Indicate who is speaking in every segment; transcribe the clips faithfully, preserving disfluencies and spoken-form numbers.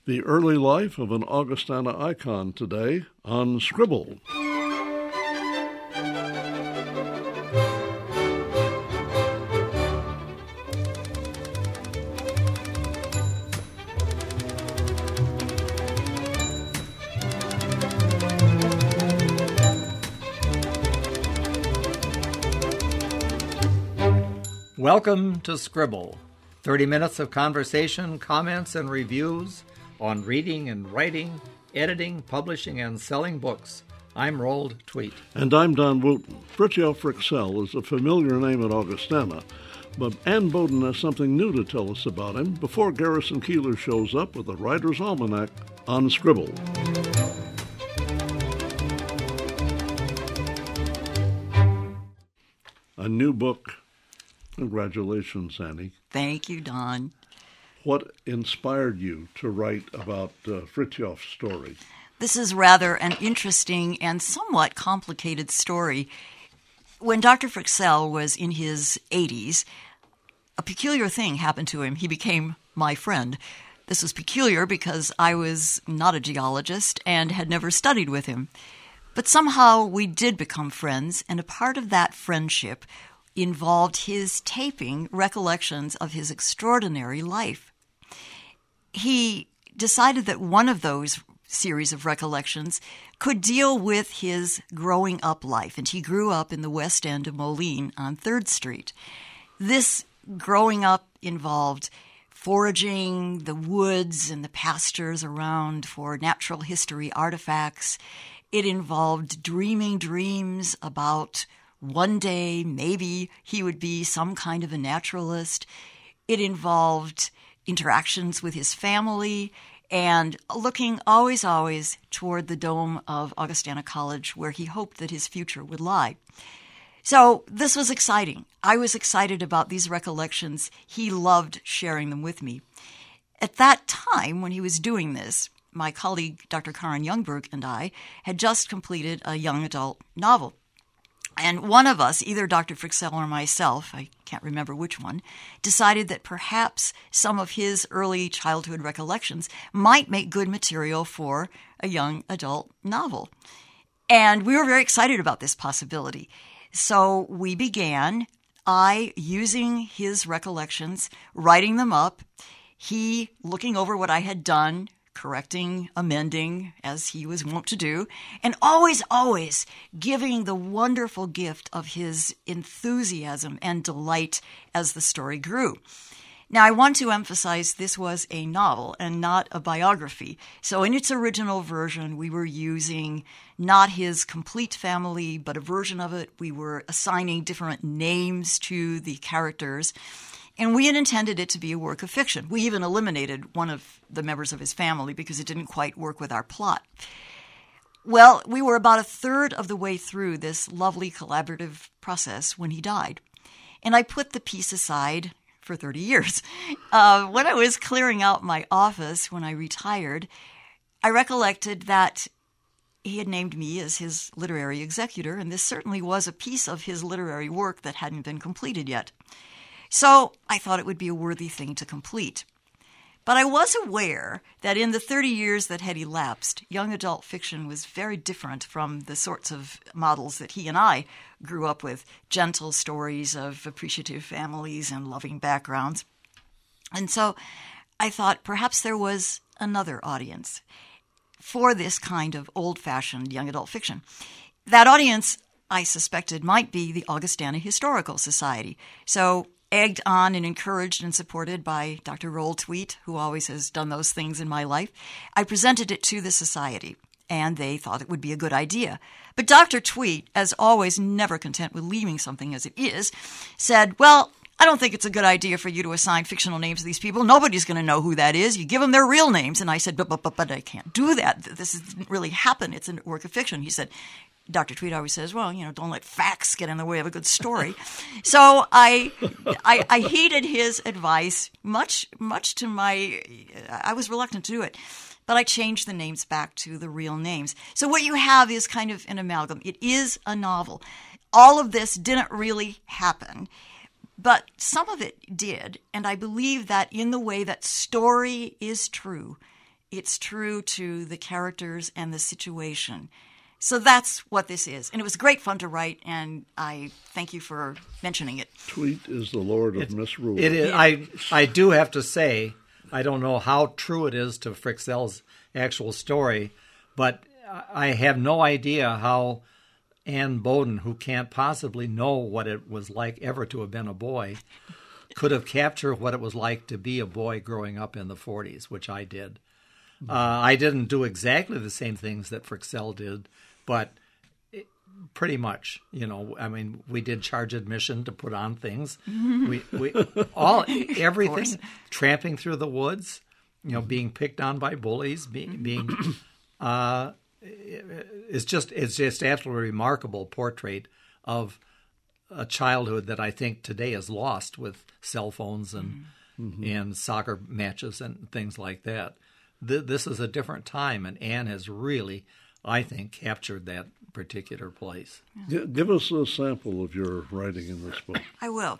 Speaker 1: The early life of an Augustana icon today on Scribble.
Speaker 2: Welcome to Scribble, thirty minutes of conversation, comments, and reviews on reading and writing, editing, publishing, and selling books. I'm Roald Tweet.
Speaker 1: And I'm Don Wooten. Fritjof Fryxell is a familiar name at Augustana, but Ann Bowden has something new to tell us about him before Garrison Keillor shows up with a Writer's Almanac on Scribble. A new book. Congratulations, Annie.
Speaker 3: Thank you, Don.
Speaker 1: What inspired you to write about uh, Fritjof's story?
Speaker 3: This is rather an interesting and somewhat complicated story. When Doctor Fryxell was in his eighties, a peculiar thing happened to him. He became my friend. This was peculiar because I was not a geologist and had never studied with him. But somehow we did become friends, and a part of that friendship involved his taping recollections of his extraordinary life. He decided that one of those series of recollections could deal with his growing up life, and he grew up in the west end of Moline on third Street. This growing up involved foraging the woods and the pastures around for natural history artifacts. It involved dreaming dreams about one day, maybe he would be some kind of a naturalist. It involved interactions with his family and looking always, always toward the dome of Augustana College, where he hoped that his future would lie. So this was exciting. I was excited about these recollections. He loved sharing them with me. At that time, when he was doing this, my colleague, Doctor Karen Youngberg, and I had just completed a young adult novel. And one of us, either Doctor Fryxell or myself, I can't remember which one, decided that perhaps some of his early childhood recollections might make good material for a young adult novel. And we were very excited about this possibility. So we began, I using his recollections, writing them up, he looking over what I had done, correcting, amending, as he was wont to do, and always, always giving the wonderful gift of his enthusiasm and delight as the story grew. Now, I want to emphasize this was a novel and not a biography. So in its original version, we were using not his complete family, but a version of it. We were assigning different names to the characters. And we had intended it to be a work of fiction. We even eliminated one of the members of his family because it didn't quite work with our plot. Well, we were about a third of the way through this lovely collaborative process when he died. And I put the piece aside for thirty years. Uh, when I was clearing out my office when I retired, I recollected that he had named me as his literary executor, and this certainly was a piece of his literary work that hadn't been completed yet. So I thought it would be a worthy thing to complete. But I was aware that in the thirty years that had elapsed, young adult fiction was very different from the sorts of models that he and I grew up with, gentle stories of appreciative families and loving backgrounds. And so I thought perhaps there was another audience for this kind of old-fashioned young adult fiction. That audience, I suspected, might be the Augustana Historical Society. So egged on and encouraged and supported by Doctor Roald Tweet, who always has done those things in my life, I presented it to the society, and they thought it would be a good idea. But Doctor Tweet, as always never content with leaving something as it is, said, well, I don't think it's a good idea for you to assign fictional names to these people. Nobody's going to know who that is. You give them their real names. And I said, but, but, but, but I can't do that. This didn't really happen. It's a work of fiction. He said, Doctor Tweet always says, well, you know, don't let facts get in the way of a good story. So I, I, I heeded his advice, much, much to my, I was reluctant to do it, but I changed the names back to the real names. So what you have is kind of an amalgam. It is a novel. All of this didn't really happen, but some of it did. And I believe that in the way that story is true, it's true to the characters and the situation. So that's what this is. And it was great fun to write, and I thank you for mentioning it.
Speaker 1: Tweet is the lord of
Speaker 2: it,
Speaker 1: misrule.
Speaker 2: It is. I, I do have to say, I don't know how true it is to Fryxell's actual story, but I have no idea how Anne Boden, who can't possibly know what it was like ever to have been a boy, could have captured what it was like to be a boy growing up in the forties, which I did. Uh, I didn't do exactly the same things that Fryxell did, but it, pretty much, you know, I mean, we did charge admission to put on things. we, we all everything, tramping through the woods, you know, being picked on by bullies, being being uh, it's just it's just absolutely remarkable portrait of a childhood that I think today is lost with cell phones and mm-hmm. and soccer matches and things like that. This is a different time, and Anne has really, I think, captured that particular place.
Speaker 1: G- give us a sample of your writing in this book.
Speaker 3: I will.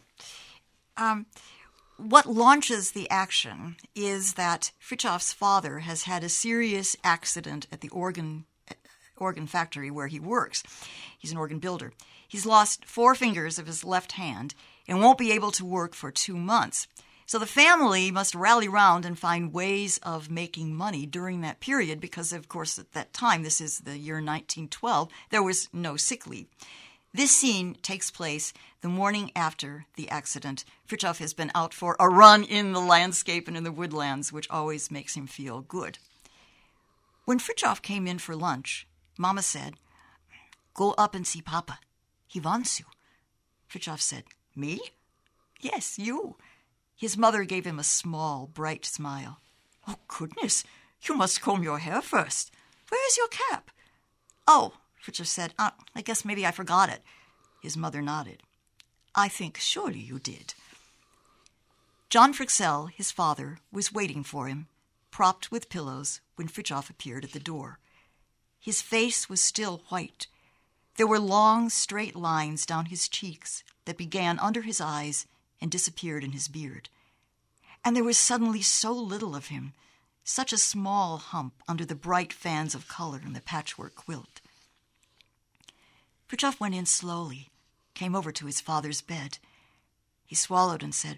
Speaker 3: Um, what launches the action is that Fritjof's father has had a serious accident at the organ organ factory where he works. He's an organ builder. He's lost four fingers of his left hand and won't be able to work for two months. So the family must rally round and find ways of making money during that period because, of course, at that time, this is the year nineteen twelve, there was no sick leave. This scene takes place the morning after the accident. Fritjof has been out for a run in the landscape and in the woodlands, which always makes him feel good. When Fritjof came in for lunch, Mama said, "Go up and see Papa. He wants you." Fritjof said, "Me?" "Yes, you." His mother gave him a small, bright smile. "Oh, goodness, you must comb your hair first. Where is your cap?" "Oh," Fritjof said, uh, "I guess maybe I forgot it." His mother nodded. "I think surely you did." John Fryxell, his father, was waiting for him, propped with pillows, when Fritjof appeared at the door. His face was still white. There were long, straight lines down his cheeks that began under his eyes and disappeared in his beard. And there was suddenly so little of him, such a small hump under the bright fans of color in the patchwork quilt. Fritjof went in slowly, came over to his father's bed. He swallowed and said,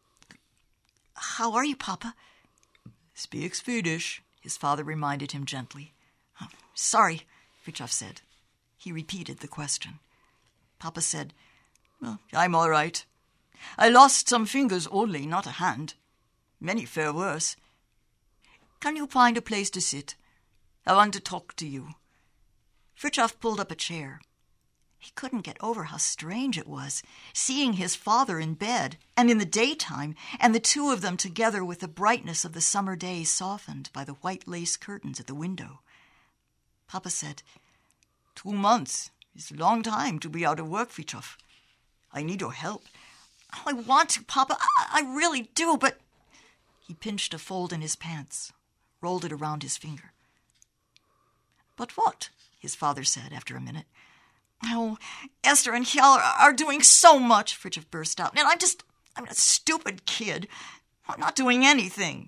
Speaker 3: "How are you, Papa?" "Speak Swedish," his father reminded him gently. "Oh, sorry," Fritjof said. He repeated the question. Papa said, "Well, I'm all right. I lost some fingers only, not a hand. Many fare worse. Can you find a place to sit? I want to talk to you." Fritjof pulled up a chair. He couldn't get over how strange it was, seeing his father in bed and in the daytime, and the two of them together with the brightness of the summer day softened by the white lace curtains at the window. Papa said, "Two months is a long time to be out of work, Fritjof. I need your help." "Oh, I want to, Papa. I, I really do, but..." He pinched a fold in his pants, rolled it around his finger. "But what?" his father said after a minute. "Oh, Esther and Kjell are, are doing so much," Fritjof burst out. "And I'm just, I'm a stupid kid. I'm not doing anything."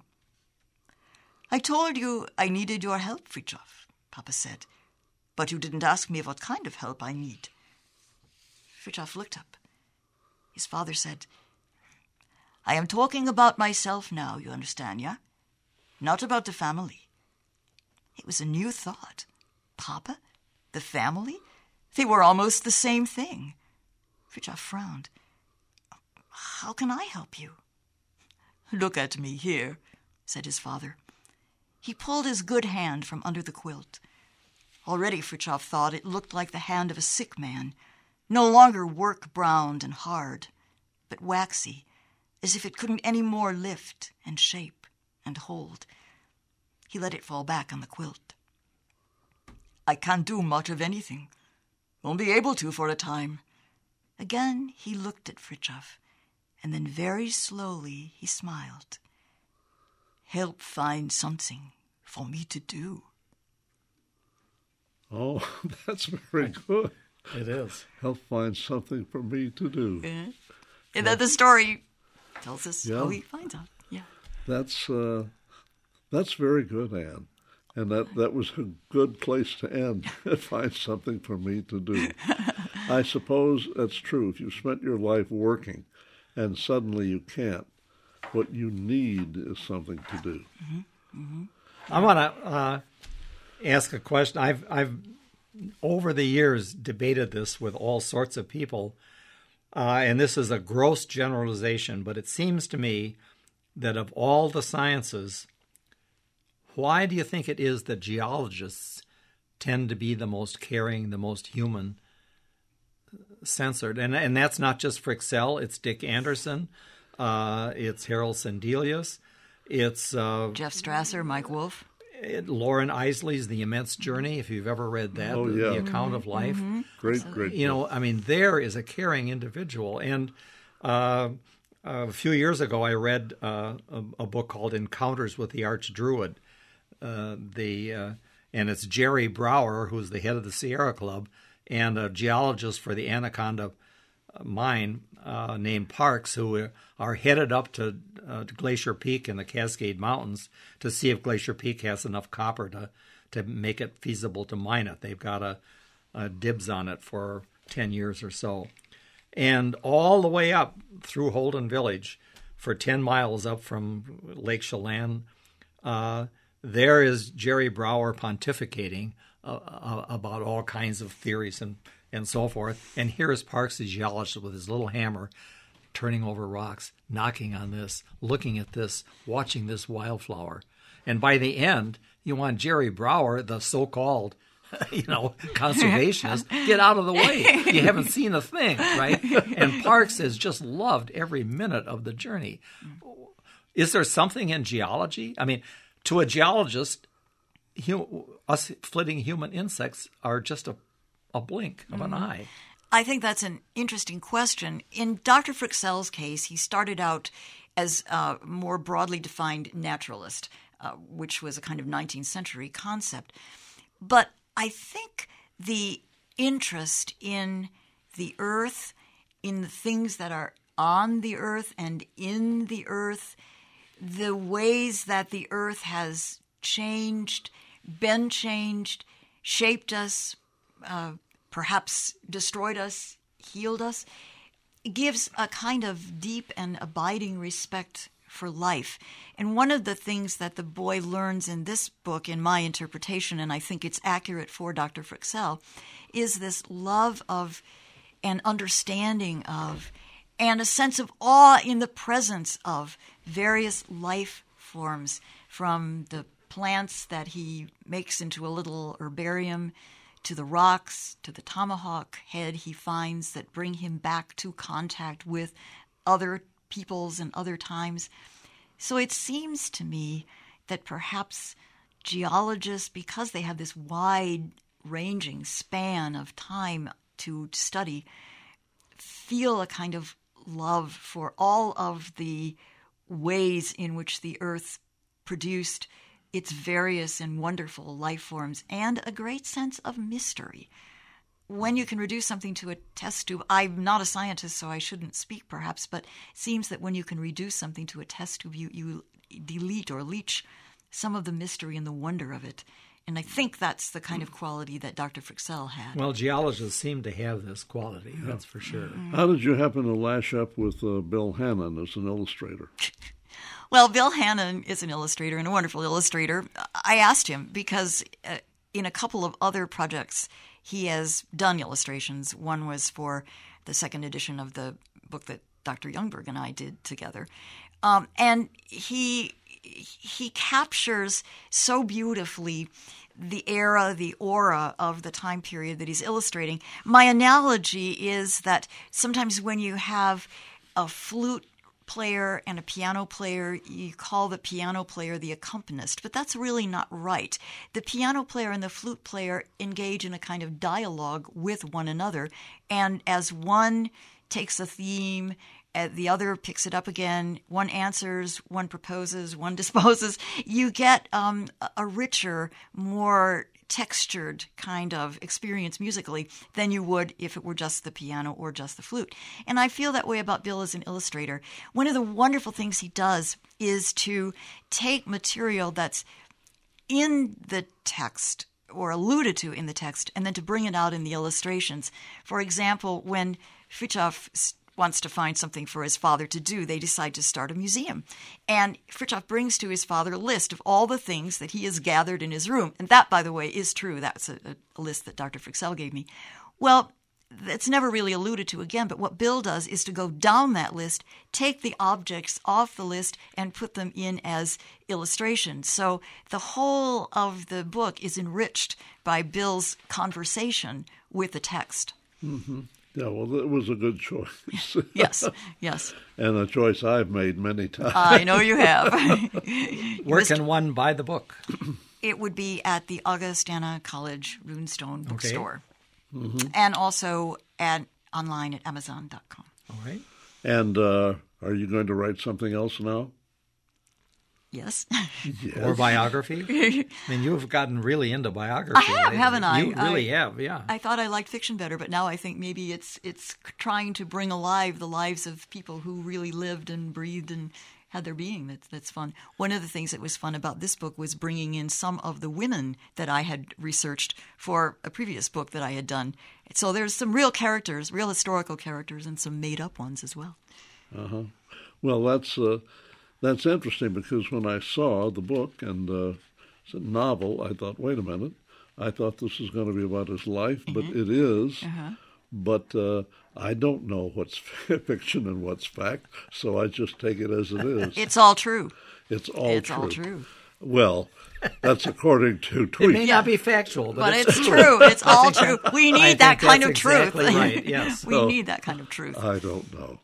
Speaker 3: "I told you I needed your help, Fritjof," Papa said. "But you didn't ask me what kind of help I need." Fritjof looked up. His father said, "I am talking about myself now, you understand, yeah? Not about the family." It was a new thought. Papa? The family? They were almost the same thing. Fritjof frowned. "How can I help you?" "Look at me here," said his father. He pulled his good hand from under the quilt. Already Fritjof thought it looked like the hand of a sick man, no longer work-browned and hard, but waxy, as if it couldn't any more lift and shape and hold. He let it fall back on the quilt. "I can't do much of anything. Won't be able to for a time." Again he looked at Fritjof, and then very slowly he smiled. "Help find something for me to do."
Speaker 1: Oh, that's very good.
Speaker 2: It is.
Speaker 1: Help find something for me to do.
Speaker 3: Uh-huh. And then the story tells us
Speaker 1: Yeah.
Speaker 3: how he finds out. Yeah.
Speaker 1: That's uh, That's very good, Anne. And that, that was a good place to end. Find something for me to do. I suppose that's true. If you spent your life working and suddenly you can't, what you need is something to do.
Speaker 2: Mm-hmm. Mm-hmm. I want to uh, ask a question. I've, I've, over the years, debated this with all sorts of people, uh, and this is a gross generalization, but it seems to me that of all the sciences, why do you think it is that geologists tend to be the most caring, the most human censored? And and that's not just Fryxell, it's Dick Anderson, uh, it's Harold Sandelius, it's uh,
Speaker 3: Jeff Strasser, Mike Wolf.
Speaker 2: It, Lauren Isley's The Immense Journey, if you've ever read that,
Speaker 1: oh,
Speaker 2: the,
Speaker 1: yeah.
Speaker 2: the account of life.
Speaker 3: Mm-hmm.
Speaker 1: Great,
Speaker 3: Absolutely.
Speaker 1: great.
Speaker 2: You know, I mean, there is a caring individual. And uh, a few years ago, I read uh, a, a book called Encounters with the Archdruid. Uh, the uh, and it's Jerry Brower, who's the head of the Sierra Club, and a geologist for the Anaconda mine uh, named Parks, who are headed up to, uh, to Glacier Peak in the Cascade Mountains to see if Glacier Peak has enough copper to, to make it feasible to mine it. They've got a, a dibs on it for ten years or so. And all the way up through Holden Village, for ten miles up from Lake Chelan, uh, there is Jerry Brower pontificating uh, uh, about all kinds of theories and, and so forth. And here is Parks, the geologist, with his little hammer, turning over rocks, knocking on this, looking at this, watching this wildflower. And by the end, you want Jerry Brower, the so-called, you know, conservationist, get out of the way. You haven't seen a thing, right? And Parks has just loved every minute of the journey. Is there something in geology? I mean, to a geologist, hu- us flitting human insects are just a, a blink of an mm-hmm. eye.
Speaker 3: I think that's an interesting question. In Doctor Fryxell's case, he started out as a more broadly defined naturalist, uh, which was a kind of nineteenth century concept. But I think the interest in the earth, in the things that are on the earth and in the earth, the ways that the earth has changed, been changed, shaped us, uh, perhaps destroyed us, healed us, gives a kind of deep and abiding respect for life. And one of the things that the boy learns in this book, in my interpretation, and I think it's accurate for Doctor Fryxell, is this love of and understanding of and a sense of awe in the presence of various life forms, from the plants that he makes into a little herbarium, to the rocks, to the tomahawk head he finds that bring him back to contact with other peoples and other times. So it seems to me that perhaps geologists, because they have this wide-ranging span of time to study, feel a kind of love for all of the ways in which the earth produced its various and wonderful life forms, and a great sense of mystery. When you can reduce something to a test tube, I'm not a scientist, so I shouldn't speak perhaps, but it seems that when you can reduce something to a test tube, you, you delete or leach some of the mystery and the wonder of it. And I think that's the kind of quality that Doctor Fryxell had.
Speaker 2: Well, geologists seem to have this quality, yeah. That's for sure.
Speaker 3: Mm-hmm.
Speaker 1: How did you happen to lash up with uh, Bill Hannon as an illustrator?
Speaker 3: Well, Bill Hannon is an illustrator and a wonderful illustrator. I asked him because uh, in a couple of other projects, he has done illustrations. One was for the second edition of the book that Doctor Youngberg and I did together. Um, and he he captures so beautifully the era, the aura of the time period that he's illustrating. My analogy is that sometimes when you have a flute player and a piano player, you call the piano player the accompanist, but that's really not right. The piano player and the flute player engage in a kind of dialogue with one another, and as one takes a theme uh, the other picks it up again. One answers, one proposes, one disposes. You get um, a richer, more textured kind of experience musically than you would if it were just the piano or just the flute. And I feel that way about Bill as an illustrator. One of the wonderful things he does is to take material that's in the text or alluded to in the text and then to bring it out in the illustrations. For example, when Frithjof wants to find something for his father to do, they decide to start a museum. And Frithjof brings to his father a list of all the things that he has gathered in his room. And that, by the way, is true. That's a, a list that Doctor Fryxell gave me. Well, that's never really alluded to again, but what Bill does is to go down that list, take the objects off the list, and put them in as illustrations. So the whole of the book is enriched by Bill's conversation with the text.
Speaker 1: Mm-hmm. Yeah, well, it was a good choice.
Speaker 3: Yes, yes.
Speaker 1: And a choice I've made many times.
Speaker 3: I know you have.
Speaker 2: Where can one buy the book?
Speaker 3: It would be at the Augustana College Runestone bookstore.
Speaker 1: Okay. Mm-hmm.
Speaker 3: And also at online at amazon dot com.
Speaker 2: All right.
Speaker 1: And uh, are you going to write something else now?
Speaker 3: Yes.
Speaker 1: Yes.
Speaker 2: Or biography? I mean, you've gotten really into biography.
Speaker 3: I have,
Speaker 2: lately.
Speaker 3: haven't I?
Speaker 2: You really
Speaker 3: I,
Speaker 2: have, yeah.
Speaker 3: I thought I liked fiction better, but now I think maybe it's it's trying to bring alive the lives of people who really lived and breathed and had their being. That's, that's fun. One of the things that was fun about this book was bringing in some of the women that I had researched for a previous book that I had done. So there's some real characters, real historical characters, and some made-up ones as well.
Speaker 1: Uh-huh. Well, that's... Uh... That's interesting because when I saw the book and uh, it's a novel, I thought, wait a minute, I thought this was going to be about his life, but mm-hmm. it is. Uh-huh. But uh, I don't know what's fiction and what's fact, so I just take it as it is.
Speaker 3: It's all true.
Speaker 1: It's all
Speaker 3: it's
Speaker 1: true.
Speaker 3: It's all true.
Speaker 1: Well, that's according to tweets.
Speaker 2: It may not be factual, but,
Speaker 3: but
Speaker 2: it's,
Speaker 3: it's true. true. It's all true. We need
Speaker 2: I
Speaker 3: that kind of
Speaker 2: exactly
Speaker 3: truth.
Speaker 2: Right. Yes.
Speaker 3: we
Speaker 1: oh,
Speaker 3: need that kind of truth.
Speaker 1: I don't know.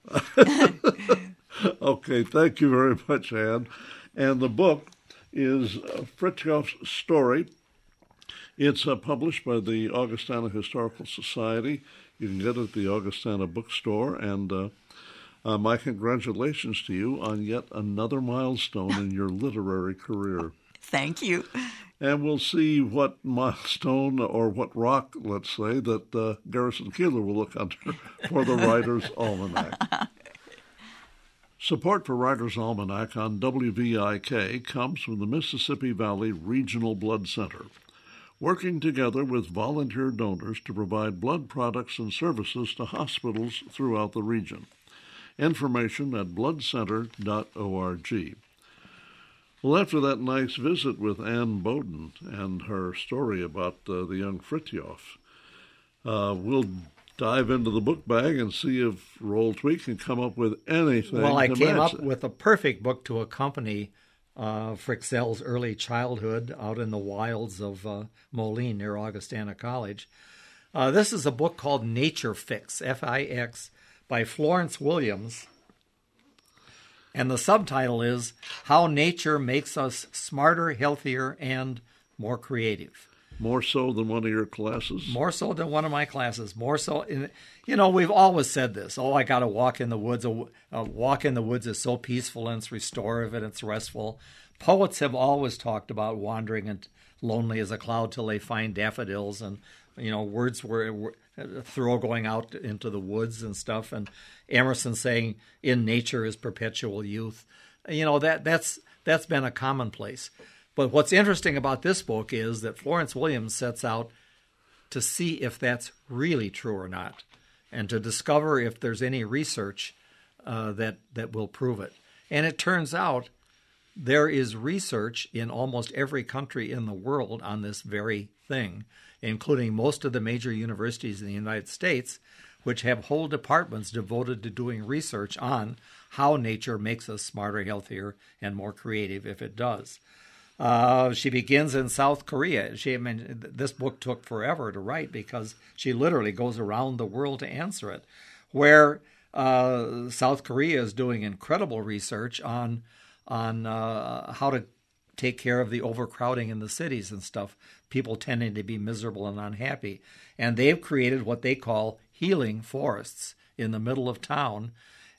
Speaker 1: Okay, thank you very much, Anne. And the book is uh, Frithjof's Story. It's uh, published by the Augustana Historical Society. You can get it at the Augustana bookstore. And uh, uh, my congratulations to you on yet another milestone in your literary career.
Speaker 3: Thank you.
Speaker 1: And we'll see what milestone or what rock, let's say, that uh, Garrison Keillor will look under for the Writer's Almanac. Support for Writer's Almanac on W V I K comes from the Mississippi Valley Regional Blood Center, working together with volunteer donors to provide blood products and services to hospitals throughout the region. Information at blood center dot org. Well, after that nice visit with Anne Boden and her story about uh, the young Frithjof, uh, we'll dive into the book bag and see if Roll Tweak can come up with anything.
Speaker 2: Well, I
Speaker 1: to
Speaker 2: came
Speaker 1: match
Speaker 2: up
Speaker 1: it.
Speaker 2: with a perfect book to accompany uh, Fryxell's early childhood out in the wilds of uh, Moline near Augustana College. Uh, this is a book called Nature Fix, F I X, by Florence Williams. And the subtitle is How Nature Makes Us Smarter, Healthier, and More Creative.
Speaker 1: More so than one of your classes?
Speaker 2: More so than one of my classes. More so, in, you know, we've always said this. Oh, I got to walk in the woods. A, a walk in the woods is so peaceful and it's restorative and it's restful. Poets have always talked about wandering and lonely as a cloud till they find daffodils, and you know, words were, were Thoreau going out into the woods and stuff, and Emerson saying, "In nature is perpetual youth." You know, that that's that's been a commonplace. But what's interesting about this book is that Florence Williams sets out to see if that's really true or not, and to discover if there's any research uh, that that will prove it. And it turns out there is research in almost every country in the world on this very thing, including most of the major universities in the United States, which have whole departments devoted to doing research on how nature makes us smarter, healthier, and more creative if it does. Uh, she begins in South Korea. She, I mean, this book took forever to write because she literally goes around the world to answer it, where uh, South Korea is doing incredible research on on uh, how to take care of the overcrowding in the cities and stuff, people tending to be miserable and unhappy. And they've created what they call healing forests in the middle of town.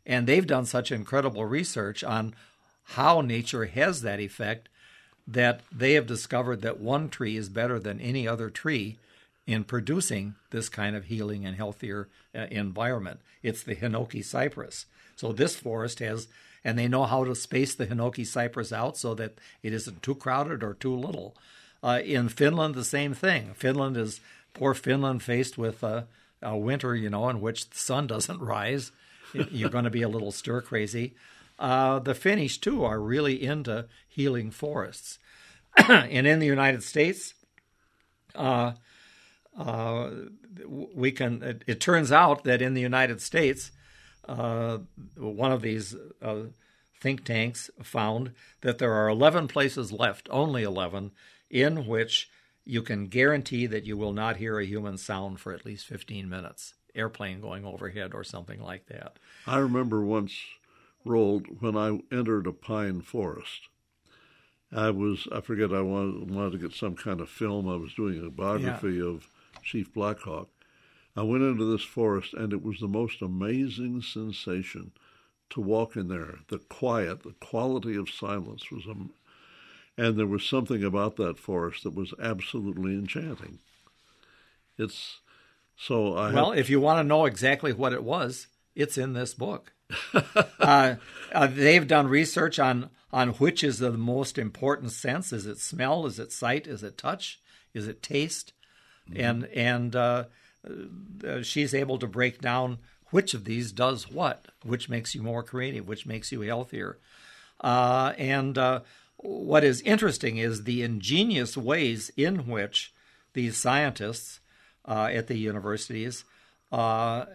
Speaker 2: And they've done such incredible research on how nature has that effect that they have discovered that one tree is better than any other tree in producing this kind of healing and healthier uh, environment. It's the Hinoki cypress. So this forest has, and they know how to space the Hinoki cypress out so that it isn't too crowded or too little. Uh, in Finland, the same thing. Finland is, poor Finland, faced with a, a winter, you know, in which the sun doesn't rise. You're going to be a little stir crazy. Uh, the Finnish, too, are really into healing forests. And in the United States, uh, uh, we can. It, it turns out that in the United States, uh, one of these uh, think tanks found that there are eleven places left, only eleven, in which you can guarantee that you will not hear a human sound for at least fifteen minutes. Airplane going overhead or something like that.
Speaker 1: I remember once, Roald, when I entered a pine forest. I was, I forget, I wanted, wanted to get some kind of film. I was doing a biography yeah. of Chief Blackhawk. I went into this forest, and it was the most amazing sensation to walk in there. The quiet, the quality of silence was, um, and there was something about that forest that was absolutely enchanting. It's, so I
Speaker 2: Well,
Speaker 1: have,
Speaker 2: if you want to know exactly what it was, it's in this book. uh, uh, they've done research on, on which is the most important sense. Is it smell? Is it sight? Is it touch? Is it taste? Mm-hmm. And and uh, uh, she's able to break down which of these does what, which makes you more creative, which makes you healthier. Uh, and uh, what is interesting is the ingenious ways in which these scientists uh, at the universities uh,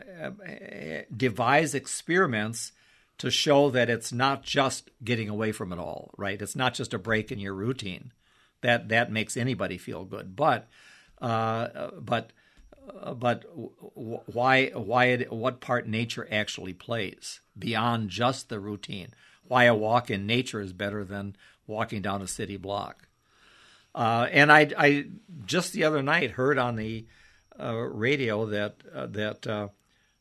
Speaker 2: devise experiments to show that it's not just getting away from it all, right? It's not just a break in your routine. That that makes anybody feel good. But uh, but uh, but why why it, what part nature actually plays beyond just the routine? Why a walk in nature is better than walking down a city block? Uh, and I I just the other night heard on the uh, radio that uh, that uh,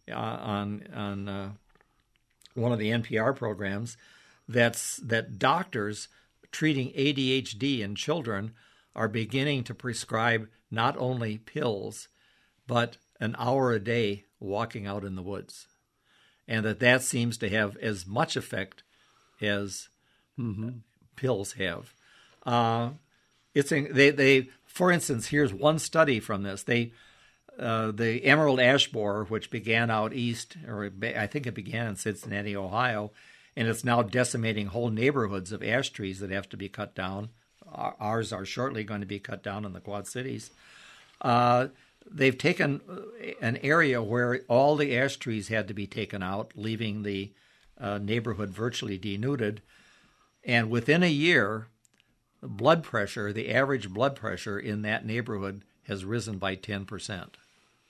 Speaker 2: on on uh, one of the N P R programs that's that doctors treating A D H D in children are beginning to prescribe not only pills, but an hour a day walking out in the woods. And that that seems to have as much effect as mm-hmm. pills have. Uh, it's in, they, they, for instance, here's one study from this. They, uh, the emerald ash borer, which began out east, or I think it began in Cincinnati, Ohio, and it's now decimating whole neighborhoods of ash trees that have to be cut down. Ours are shortly going to be cut down in the Quad Cities. Uh, they've taken an area where all the ash trees had to be taken out, leaving the uh, neighborhood virtually denuded. And within a year, the blood pressure, the average blood pressure in that neighborhood has risen by ten percent.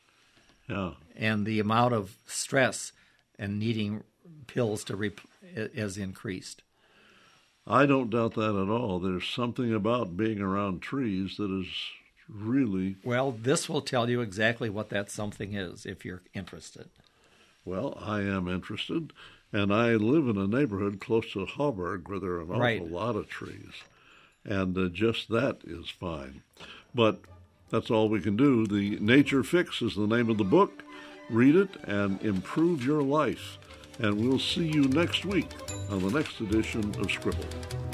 Speaker 1: Yeah.
Speaker 2: And the amount of stress and needing pills to rep- has increased.
Speaker 1: I don't doubt that at all. There's something about being around trees that is really...
Speaker 2: Well, this will tell you exactly what that something is, if you're interested.
Speaker 1: Well, I am interested, and I live in a neighborhood close to Hauberg where there are an awful
Speaker 2: right.
Speaker 1: lot of trees, and uh, just that is fine. But that's all we can do. The Nature Fix is the name of the book. Read it and improve your life. And we'll see you next week on the next edition of Scribble.